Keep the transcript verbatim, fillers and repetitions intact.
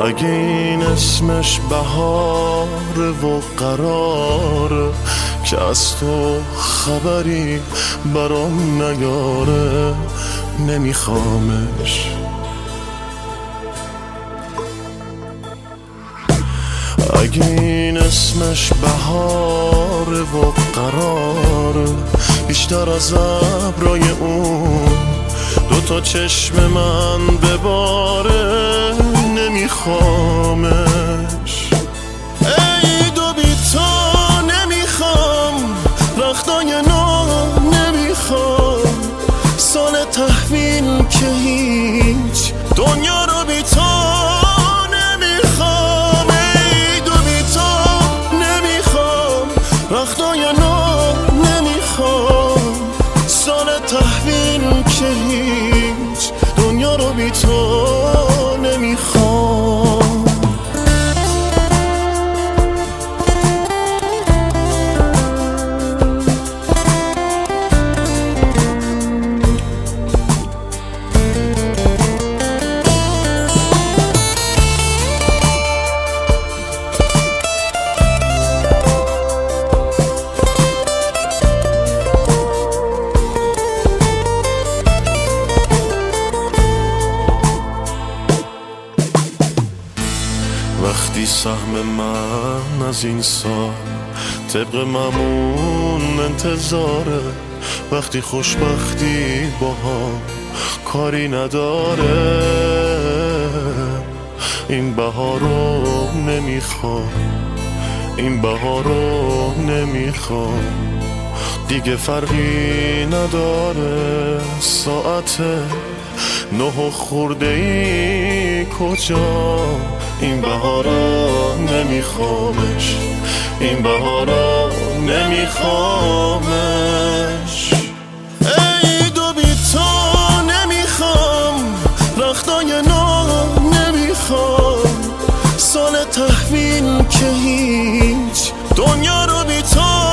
اگه این اسمش بهاره و قراره که از تو خبری برام نیاره، نمیخوامش. اگه این اسمش بهاره و قراره، بیشتر از ابرای اون دوتا چشم من بباره، نمیخوامش. ای دو بی تو نمیخوام، رختای نو نمیخوام، سال تحویل که هیچ دنیا رو بی تو نمیخوام. ای دو بی تو نمیخوام، رختای نو نمیخوام، سال تحویل که هیچ دنیا رو بی تو نمیخوام. وقتی سهم من از این سال طبق معمول انتظاره، وقتی خوشبختی با هم کاری نداره، این بهارو نمیخوام، این بهارو نمیخوام، دیگه فرقی نداره ساعت نه و خورده ای کجا، این بهارا نمیخوامش، این بهارا نمیخوامش. ای دو بی تو نمیخوام، رختای نو نمیخوام، سال تحویل که هیچ دنیا رو بی تو